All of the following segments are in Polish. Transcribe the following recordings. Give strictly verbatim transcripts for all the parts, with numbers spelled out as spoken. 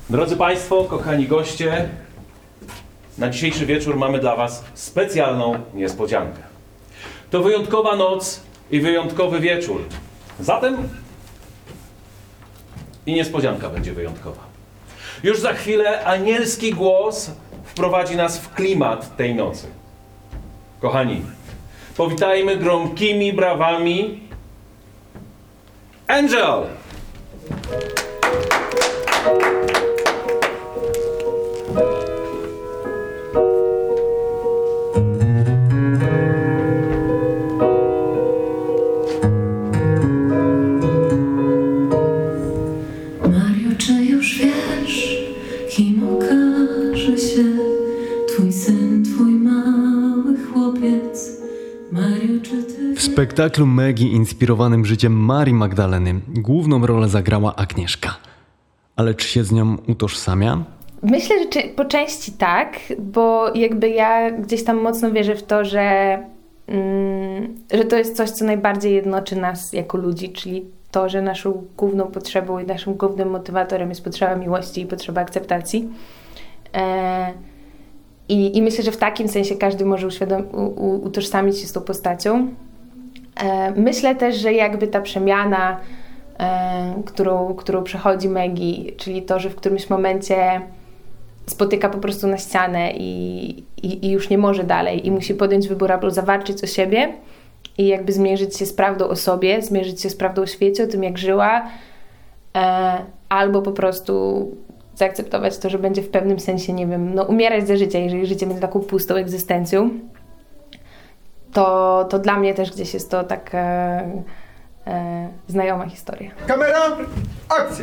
Drodzy Państwo, kochani goście, na dzisiejszy wieczór mamy dla Was specjalną niespodziankę. To wyjątkowa noc i wyjątkowy wieczór. Zatem i niespodzianka będzie wyjątkowa. Już za chwilę anielski głos wprowadzi nas w klimat tej nocy. Kochani, powitajmy gromkimi brawami Angel! Mario, czy już wiesz, kim okaże się twój syn, twój mały chłopiec? Mario, czy ty W spektaklu Maggie inspirowanym życiem Marii Magdaleny główną rolę zagrała Agnieszka. Ale czy się z nią utożsamia? Myślę, że czy, po części tak, bo jakby ja gdzieś tam mocno wierzę w to, że, mm, że to jest coś, co najbardziej jednoczy nas jako ludzi, czyli to, że naszą główną potrzebą i naszym głównym motywatorem jest potrzeba miłości i potrzeba akceptacji. E, i, I myślę, że w takim sensie każdy może uświadom- u, u, utożsamić się z tą postacią. E, myślę też, że jakby ta przemiana, e, którą, którą przechodzi Maggie, czyli to, że w którymś momencie spotyka po prostu na ścianę i, i, i już nie może dalej i musi podjąć wybór albo zawalczyć o siebie i jakby zmierzyć się z prawdą o sobie, zmierzyć się z prawdą o świecie, o tym jak żyła, e, albo po prostu zaakceptować to, że będzie w pewnym sensie, nie wiem, no umierać za życia, jeżeli życie będzie taką pustą egzystencją, to, to dla mnie też gdzieś jest to taka e, znajoma historia. Kamera, akcja!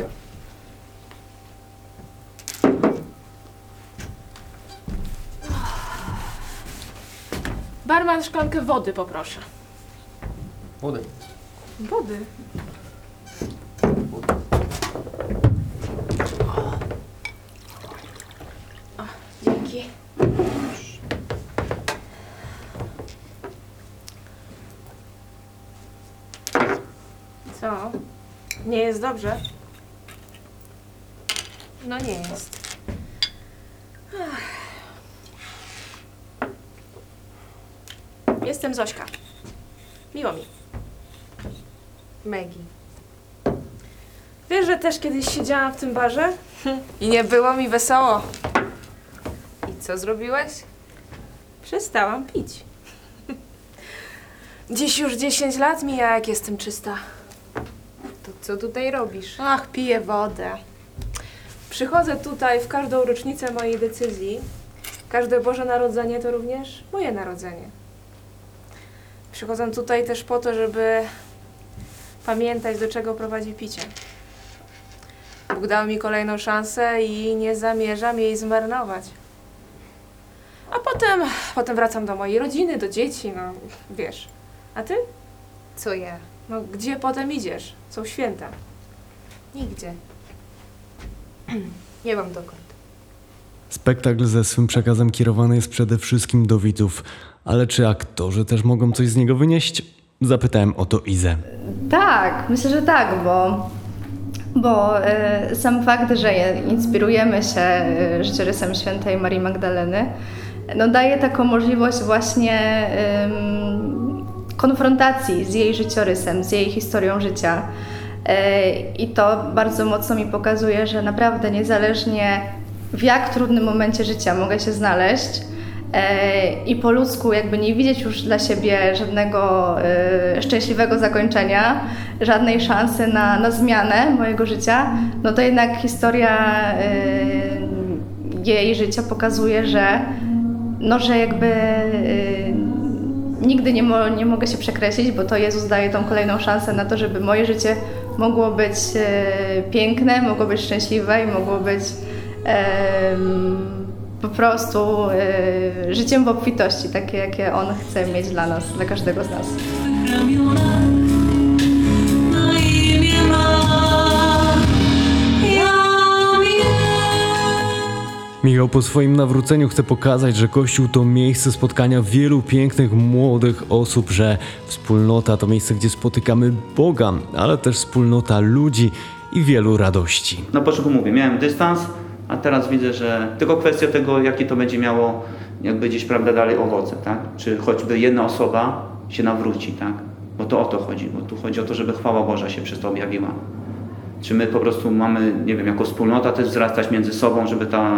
Barman, szklankę wody poproszę. Wody. Wody? O, dzięki. Co? Nie jest dobrze? No nie jest. Ach. Jestem Zośka. Miło mi. Maggie. Wiesz, że też kiedyś siedziałam w tym barze? I nie było mi wesoło. I co zrobiłeś? Przestałam pić. Dziś już dziesięć lat mija, jak jestem czysta. To co tutaj robisz? Ach, piję wodę. Przychodzę tutaj w każdą rocznicę mojej decyzji. Każde Boże Narodzenie to również moje narodzenie. Przychodzę tutaj też po to, żeby pamiętać, do czego prowadzi picie. Bóg dał mi kolejną szansę i nie zamierzam jej zmarnować. A potem, potem wracam do mojej rodziny, do dzieci, no wiesz. A ty? Co ja? No gdzie potem idziesz? Są święta. Nigdzie. Nie mam dokąd. Spektakl ze swym przekazem kierowany jest przede wszystkim do widzów. Ale czy aktorzy też mogą coś z niego wynieść? Zapytałem o to Izę. Tak, myślę, że tak, bo, bo e, sam fakt, że inspirujemy się e, życiorysem świętej Marii Magdaleny, no daje taką możliwość właśnie e, konfrontacji z jej życiorysem, z jej historią życia. E, I to bardzo mocno mi pokazuje, że naprawdę niezależnie w jak trudnym momencie życia mogę się znaleźć, i po ludzku jakby nie widzieć już dla siebie żadnego y, szczęśliwego zakończenia, żadnej szansy na, na zmianę mojego życia, no to jednak historia y, jej życia pokazuje, że, no, że jakby y, nigdy nie, mo, nie mogę się przekreślić, bo to Jezus daje tą kolejną szansę na to, żeby moje życie mogło być y, piękne, mogło być szczęśliwe i mogło być y, po prostu y, życiem w obfitości, takie jakie On chce mieć dla nas, dla każdego z nas. ramiona na imię ma? Ja Michał po swoim nawróceniu chce pokazać, że Kościół to miejsce spotkania wielu pięknych, młodych osób, że wspólnota to miejsce, gdzie spotykamy Boga, ale też wspólnota ludzi i wielu radości. Na początku mówię, miałem dystans, A teraz widzę, że tylko kwestia tego, jakie to będzie miało jakby gdzieś, prawda, dalej owoce, tak? Czy choćby jedna osoba się nawróci, tak? Bo to o to chodzi, bo tu chodzi o to, żeby chwała Boża się przez to objawiła. Czy my po prostu mamy, nie wiem, jako wspólnota też wzrastać między sobą, żeby ta,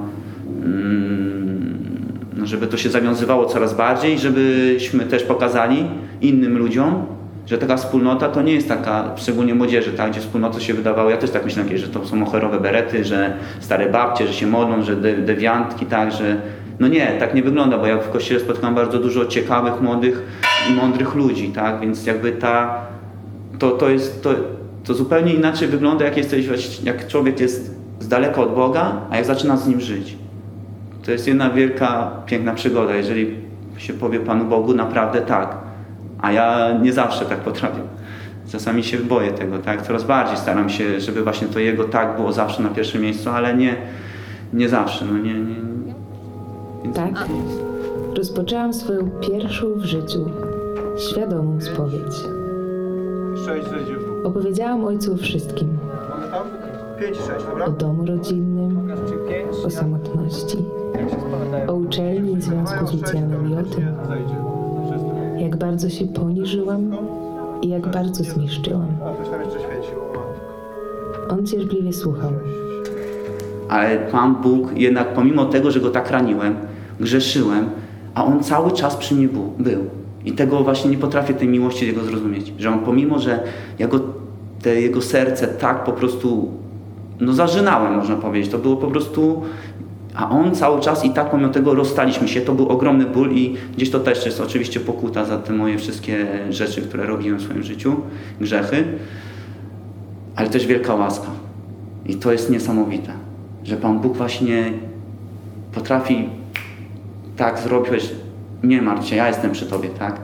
mm, no żeby to się zawiązywało coraz bardziej, żebyśmy też pokazali innym ludziom, że taka wspólnota to nie jest taka, szczególnie młodzieży, tak, gdzie wspólnoty się wydawało, ja też tak myślę, że to są moherowe berety, że stare babcie, że się modlą, że de, dewiantki, tak, że no nie, tak nie wygląda, bo ja w kościele spotkam bardzo dużo ciekawych, młodych i mądrych ludzi, tak, więc jakby ta, to, to jest, to, to zupełnie inaczej wygląda, jak jesteś, jak człowiek jest z daleka od Boga, a jak zaczyna z Nim żyć. To jest jedna wielka, piękna przygoda, jeżeli się powie Panu Bogu, naprawdę tak. A ja nie zawsze tak potrafię. Czasami się boję tego, tak? Coraz bardziej staram się, żeby właśnie to Jego tak było zawsze na pierwszym miejscu, ale nie, nie zawsze, no nie, nie. Więc... Tak, rozpoczęłam swoją pierwszą w życiu świadomą spowiedź. sześć, sześć, Opowiedziałam ojcu o wszystkim. mamy tam? pięć, sześć, dobra? O domu rodzinnym, Czyli pięć, o samotności, jak się spadają. o uczelni i związku z Lucjanem i o tym, jak bardzo się poniżyłam i jak bardzo zniszczyłam. A coś tam jeszcze świeciło. On cierpliwie słuchał. Ale Pan Bóg jednak pomimo tego, że Go tak raniłem, grzeszyłem, a On cały czas przy mnie był. był. I tego właśnie nie potrafię, tej miłości Jego zrozumieć. Że On pomimo, że ja go, te Jego serce tak po prostu, no zażynałem, można powiedzieć. To było po prostu, a On cały czas i tak pomimo tego rozstaliśmy się. To był ogromny ból i gdzieś to też jest oczywiście pokuta za te moje wszystkie rzeczy, które robiłem w swoim życiu, grzechy. Ale też wielka łaska. I to jest niesamowite, że Pan Bóg właśnie potrafi tak zrobić, nie martw się, ja jestem przy Tobie, tak?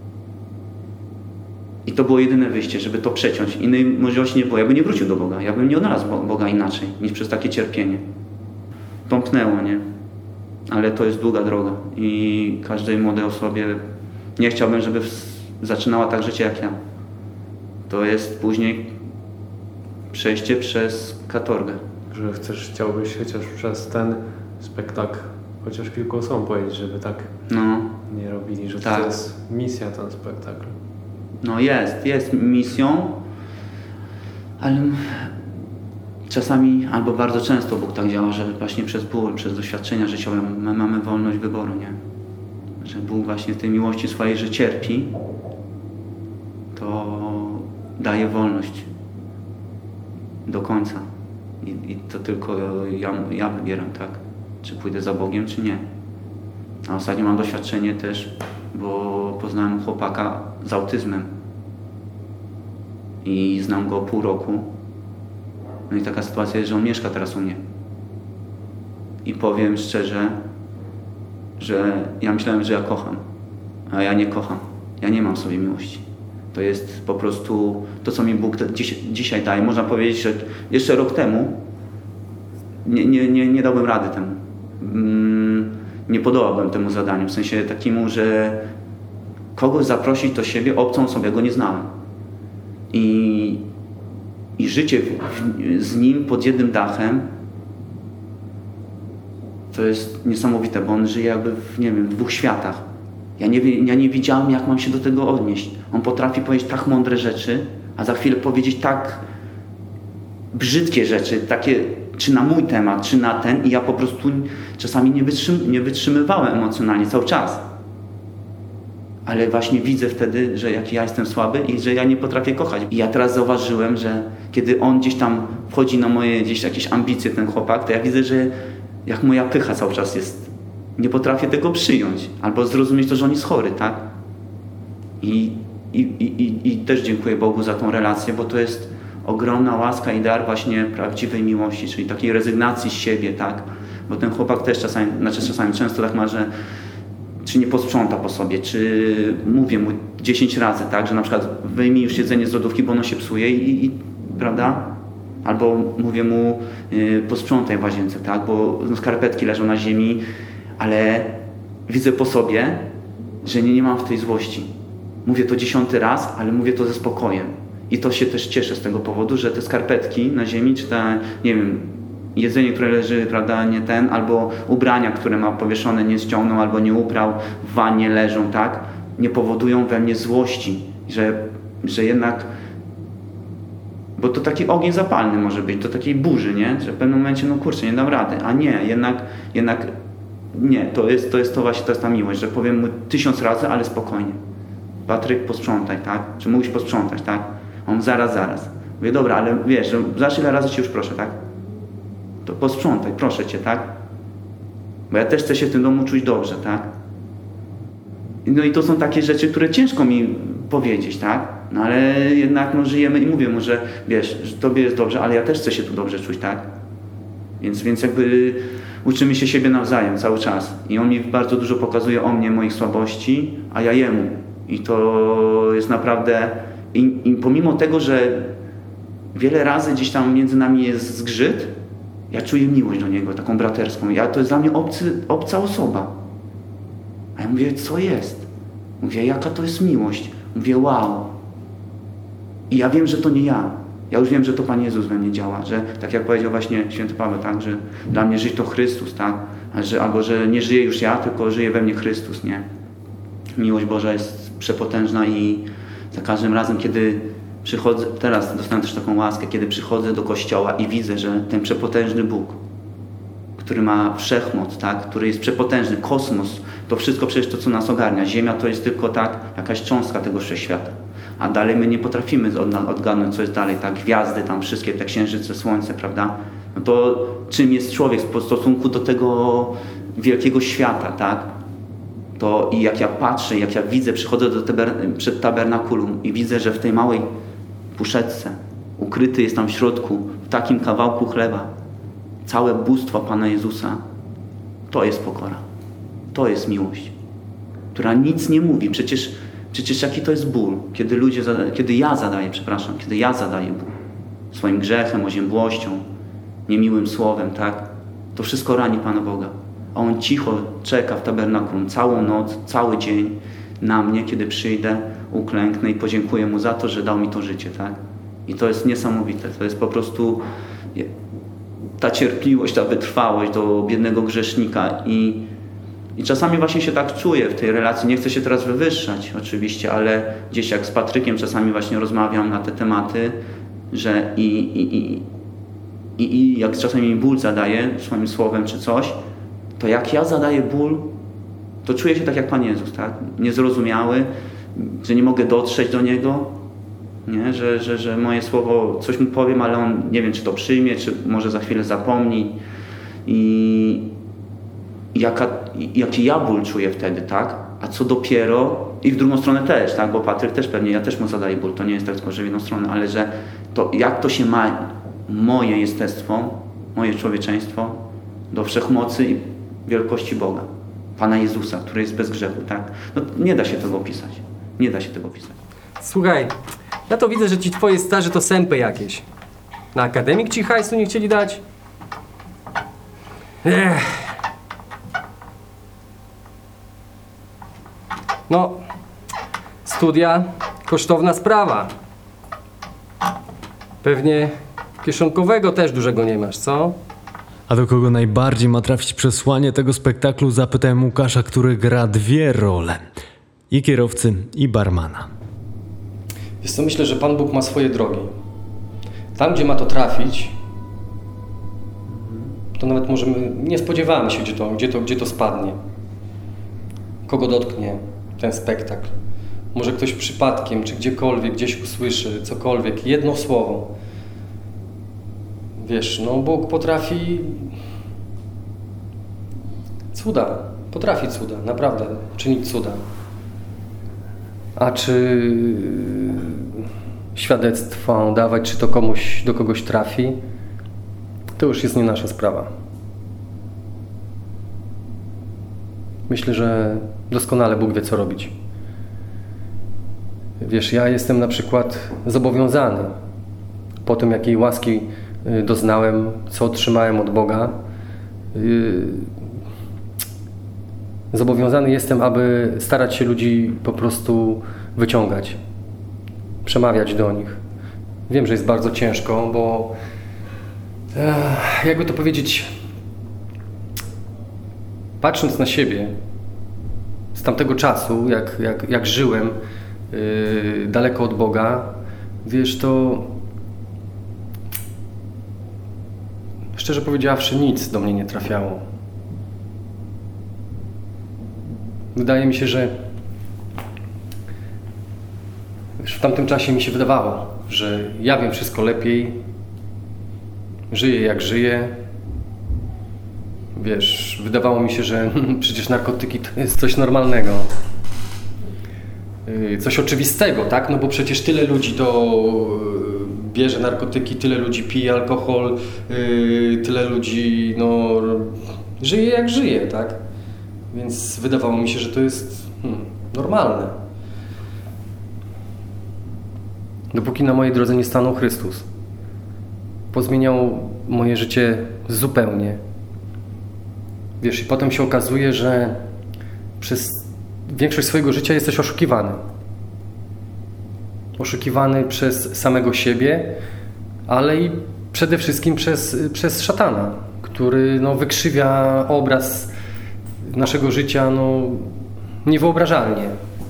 I to było jedyne wyjście, żeby to przeciąć. Innej możliwości nie było. Ja bym nie wrócił do Boga. Ja bym nie odnalazł Boga inaczej, niż przez takie cierpienie. Tąpnęło, nie? Ale to jest długa droga. I każdej młodej osobie nie chciałbym, żeby zaczynała tak życie jak ja. To jest później przejście przez katorgę. Że chcesz, chciałbyś chociaż przez ten spektakl chociaż kilku osobom powiedzieć, żeby tak No. nie robili, że Tak. to jest misja ten spektakl. No jest, jest misją, ale czasami, albo bardzo często Bóg tak działa, że właśnie przez ból, przez doświadczenia życiowe my mamy wolność wyboru, nie? Że Bóg właśnie w tej miłości swojej, że cierpi, to daje wolność do końca. I, i to tylko ja, ja wybieram, tak? Czy pójdę za Bogiem, czy nie. A ostatnio mam doświadczenie też, bo poznałem chłopaka z autyzmem. I znam go pół roku. No i taka sytuacja jest, że on mieszka teraz u mnie. I powiem szczerze, że ja myślałem, że ja kocham, a ja nie kocham. Ja nie mam w sobie miłości. To jest po prostu to, co mi Bóg dziś, dzisiaj daje. Można powiedzieć, że jeszcze rok temu nie, nie, nie, nie dałbym rady temu. Mm, nie podołałbym temu zadaniu. W sensie takiemu, że kogoś zaprosić do siebie, obcą osobę, ja go nie znałem. I, i życie w, w, z nim pod jednym dachem to jest niesamowite, bo on żyje jakby w, nie wiem, w dwóch światach. Ja nie, ja nie wiedziałem, jak mam się do tego odnieść. On potrafi powiedzieć tak mądre rzeczy, a za chwilę powiedzieć tak brzydkie rzeczy, takie czy na mój temat, czy na ten, i ja po prostu czasami nie, wytrzym, nie wytrzymywałem emocjonalnie cały czas. Ale właśnie widzę wtedy, że jaki ja jestem słaby i że ja nie potrafię kochać. I ja teraz zauważyłem, że kiedy on gdzieś tam wchodzi na moje gdzieś jakieś ambicje, ten chłopak, to ja widzę, że jak moja pycha cały czas jest. Nie potrafię tego przyjąć. Albo zrozumieć to, że on jest chory, tak? I, i, i, i też dziękuję Bogu za tą relację, bo to jest ogromna łaska i dar właśnie prawdziwej miłości, czyli takiej rezygnacji z siebie, tak? Bo ten chłopak też czasami, znaczy czasami często tak ma, że czy nie posprząta po sobie, czy mówię mu dziesięć razy, tak, że na przykład wyjmij już jedzenie z lodówki, bo ono się psuje i, i prawda? Albo mówię mu y, posprzątaj w łazience, tak, bo no, skarpetki leżą na ziemi, ale widzę po sobie, że nie, nie mam w tej złości. Mówię to dziesiąty raz, ale mówię to ze spokojem. I to się też cieszę z tego powodu, że te skarpetki na ziemi, czy te, nie wiem, jedzenie, które leży, prawda, nie ten, albo ubrania, które ma powieszone, nie ściągnął, albo nie uprał, w wannie leżą, tak, nie powodują we mnie złości, że, że jednak, bo to taki ogień zapalny może być, do takiej burzy, nie, że w pewnym momencie, no kurczę, nie dam rady, a nie, jednak, jednak nie, to jest, to jest to właśnie, to jest ta miłość, że powiem mu tysiąc razy, ale spokojnie. Patryk, posprzątaj, tak? Czy mógłbyś posprzątać, tak? On zaraz, zaraz. Mówię, dobra, ale wiesz, że za ile razy cię już proszę, tak? To posprzątaj, proszę cię, tak? Bo ja też chcę się w tym domu czuć dobrze, tak? No i to są takie rzeczy, które ciężko mi powiedzieć, tak? No ale jednak no, żyjemy i mówię mu, że wiesz, że tobie jest dobrze, ale ja też chcę się tu dobrze czuć, tak? Więc, więc jakby uczymy się siebie nawzajem cały czas. I on mi bardzo dużo pokazuje o mnie, moich słabości, a ja jemu. I to jest naprawdę... I, i pomimo tego, że wiele razy gdzieś tam między nami jest zgrzyt, ja czuję miłość do niego, taką braterską. Ja, to jest dla mnie obcy, obca osoba. A ja mówię, co jest? Mówię, jaka to jest miłość? Mówię, wow. I ja wiem, że to nie ja. Ja już wiem, że to Pan Jezus we mnie działa, że tak jak powiedział właśnie święty Paweł, tak, że dla mnie żyć to Chrystus, tak, a że, albo że nie żyję już ja, tylko żyje we mnie Chrystus, nie. Miłość Boża jest przepotężna i za każdym razem, kiedy przychodzę, teraz dostałem też taką łaskę, kiedy przychodzę do kościoła i widzę, że ten przepotężny Bóg, który ma wszechmoc, tak, który jest przepotężny, kosmos, to wszystko przecież to, co nas ogarnia. Ziemia to jest tylko tak, jakaś cząstka tego wszechświata. A dalej my nie potrafimy odgadnąć, co jest dalej, tak, gwiazdy tam wszystkie, te księżyce, słońce, prawda? No to czym jest człowiek w stosunku do tego wielkiego świata, tak? To i jak ja patrzę, jak ja widzę, przychodzę do taber, przed tabernakulum i widzę, że w tej małej puszeczce ukryty jest tam w środku, w takim kawałku chleba, całe bóstwo Pana Jezusa, to jest pokora. To jest miłość, która nic nie mówi. Przecież, przecież jaki to jest ból, kiedy ludzie, zada, kiedy ja zadaję, przepraszam, kiedy ja zadaję ból swoim grzechem, oziębłością, niemiłym słowem, tak? To wszystko rani Pana Boga. A On cicho czeka w tabernakulum całą noc, cały dzień na mnie, kiedy przyjdę, uklęknę i podziękuję Mu za to, że dał mi to życie, tak? I to jest niesamowite. To jest po prostu ta cierpliwość, ta wytrwałość do biednego grzesznika i, i czasami właśnie się tak czuję w tej relacji. Nie chcę się teraz wywyższać oczywiście, ale gdzieś jak z Patrykiem czasami właśnie rozmawiam na te tematy, że i, i, i, i, i jak czasami mi ból zadaje swoim słowem czy coś, to jak ja zadaję ból, to czuję się tak jak Pan Jezus, tak? Niezrozumiały, że nie mogę dotrzeć do Niego, nie? Że, że, że moje słowo, coś Mu powiem, ale On nie wiem, czy to przyjmie, czy może za chwilę zapomni. I, i jaka, i jaki ja ból czuję wtedy, tak? A co dopiero, i w drugą stronę też, tak? Bo Patryk też pewnie, ja też Mu zadaję ból, to nie jest tak tylko, że w jedną stronę, ale że to jak to się ma moje jestestwo, moje człowieczeństwo do wszechmocy i wielkości Boga, Pana Jezusa, który jest bez grzechu, tak? No nie da się tego opisać. Nie da się tego opisać. Słuchaj, ja to widzę, że ci twoje starzy to sępy jakieś. Na akademik ci hajsu nie chcieli dać? Ech. No, studia, kosztowna sprawa. Pewnie kieszonkowego też dużego nie masz, co? A do kogo najbardziej ma trafić przesłanie tego spektaklu, zapytałem Łukasza, który gra dwie role. I kierowcy, i barmana. Wiesz co, myślę, że Pan Bóg ma swoje drogi. Tam, gdzie ma to trafić, to nawet możemy, nie spodziewamy się, gdzie to, gdzie to, gdzie to spadnie. Kogo dotknie ten spektakl. Może ktoś przypadkiem, czy gdziekolwiek, gdzieś usłyszy cokolwiek, jedno słowo. Wiesz, no Bóg potrafi cuda, potrafi cuda, naprawdę, czynić cuda. A czy świadectwo dawać, czy to komuś, do kogoś trafi, to już jest nie nasza sprawa. Myślę, że doskonale Bóg wie, co robić. Wiesz, ja jestem na przykład zobowiązany po tym, jakiej łaski doznałem, co otrzymałem od Boga. Zobowiązany jestem, aby starać się ludzi po prostu wyciągać, przemawiać do nich. Wiem, że jest bardzo ciężko, bo Ech, jakby to powiedzieć, patrząc na siebie z tamtego czasu, jak, jak, jak żyłem yy, daleko od Boga, wiesz, to szczerze powiedziawszy nic do mnie nie trafiało. Wydaje mi się, że wiesz, w tamtym czasie mi się wydawało, że ja wiem wszystko lepiej, żyję jak żyję. Wiesz, wydawało mi się, że przecież narkotyki to jest coś normalnego. Yy, coś oczywistego, tak? No bo przecież tyle ludzi to yy, bierze narkotyki, tyle ludzi pije alkohol, yy, tyle ludzi, no, żyje jak żyje, tak? Więc wydawało mi się, że to jest hmm, normalne. Dopóki na mojej drodze nie stanął Chrystus. Pozmieniał moje życie zupełnie. Wiesz, i potem się okazuje, że przez większość swojego życia jesteś oszukiwany. Oszukiwany przez samego siebie, ale i przede wszystkim przez, przez szatana, który no, wykrzywia obraz naszego życia no, niewyobrażalnie.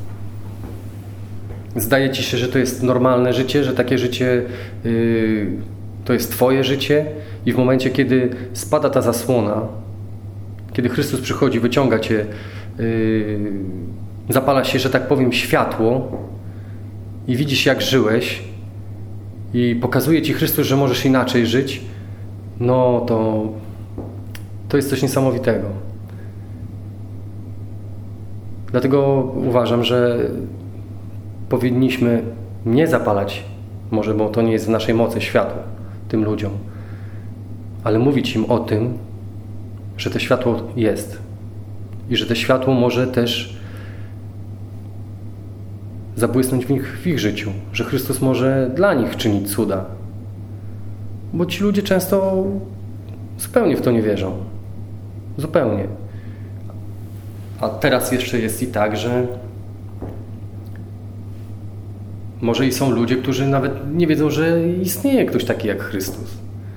Zdaje ci się, że to jest normalne życie, że takie życie yy, to jest twoje życie i w momencie, kiedy spada ta zasłona, kiedy Chrystus przychodzi, wyciąga cię, yy, zapala się, że tak powiem, światło i widzisz, jak żyłeś i pokazuje ci Chrystus, że możesz inaczej żyć, no to to jest coś niesamowitego. Dlatego uważam, że powinniśmy nie zapalać, może bo to nie jest w naszej mocy, światła tym ludziom, ale mówić im o tym, że to światło jest i że to światło może też zabłysnąć w ich, w ich życiu, że Chrystus może dla nich czynić cuda. Bo ci ludzie często zupełnie w to nie wierzą. Zupełnie. A teraz jeszcze jest i tak, że może i są ludzie, którzy nawet nie wiedzą, że istnieje ktoś taki jak Chrystus.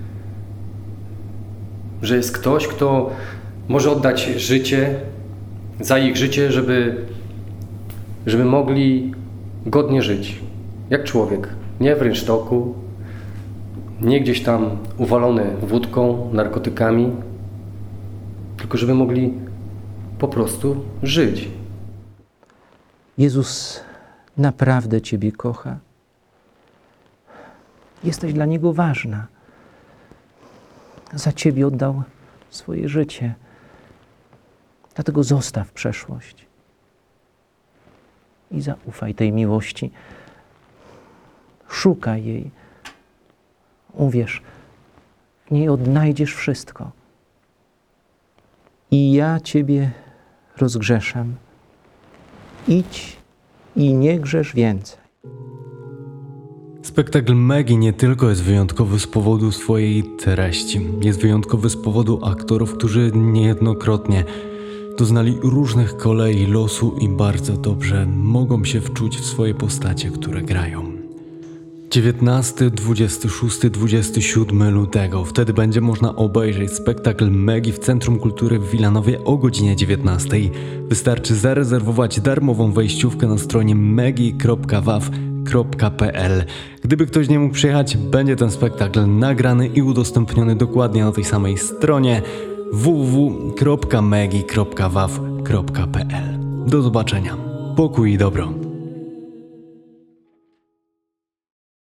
Że jest ktoś, kto może oddać życie, za ich życie, żeby, żeby mogli godnie żyć. Jak człowiek. Nie w rynsztoku, nie gdzieś tam uwalony wódką, narkotykami, tylko żeby mogli po prostu żyć. Jezus naprawdę Ciebie kocha. Jesteś dla Niego ważna. Za Ciebie oddał swoje życie. Dlatego zostaw przeszłość i zaufaj tej miłości. Szukaj jej. Uwierz, w niej odnajdziesz wszystko. I ja Ciebie rozgrzeszam. Idź i nie grzesz więcej. Spektakl Megi nie tylko jest wyjątkowy z powodu swojej treści. Jest wyjątkowy z powodu aktorów, którzy niejednokrotnie doznali różnych kolei losu i bardzo dobrze mogą się wczuć w swoje postacie, które grają. dziewiętnastego, dwudziestego szóstego, dwudziestego siódmego lutego. Wtedy będzie można obejrzeć spektakl Megi w Centrum Kultury w Wilanowie o godzinie dziewiętnastej. Wystarczy zarezerwować darmową wejściówkę na stronie megi kropka waw kropka pe el. Gdyby ktoś nie mógł przyjechać, będzie ten spektakl nagrany i udostępniony dokładnie na tej samej stronie w w w kropka megi kropka waw kropka pe el. Do zobaczenia. Pokój i dobro.